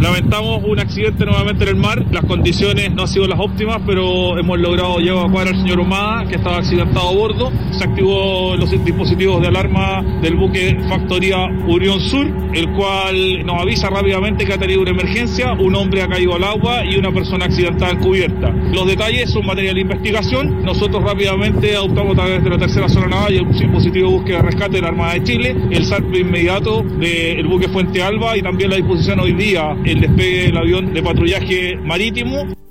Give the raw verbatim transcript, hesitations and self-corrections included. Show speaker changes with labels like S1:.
S1: Lamentamos un accidente nuevamente en el mar, las condiciones no han sido las óptimas, pero hemos logrado ya evacuar al señor Humada, que estaba accidentado a bordo. Se activó los dispositivos de alarma del buque Factoría Unión Sur, el cual nos avisa rápidamente que ha tenido una emergencia, un hombre ha caído al agua y una persona accidentada en cubierta. Los detalles son materia de investigación. Nosotros rápidamente adoptamos a través de la tercera zona naval y el dispositivo de búsqueda y rescate de la Armada de Chile, el salto inmediato del buque Fuente Alba y también la disposición hoy día el despegue del avión de patrullaje marítimo.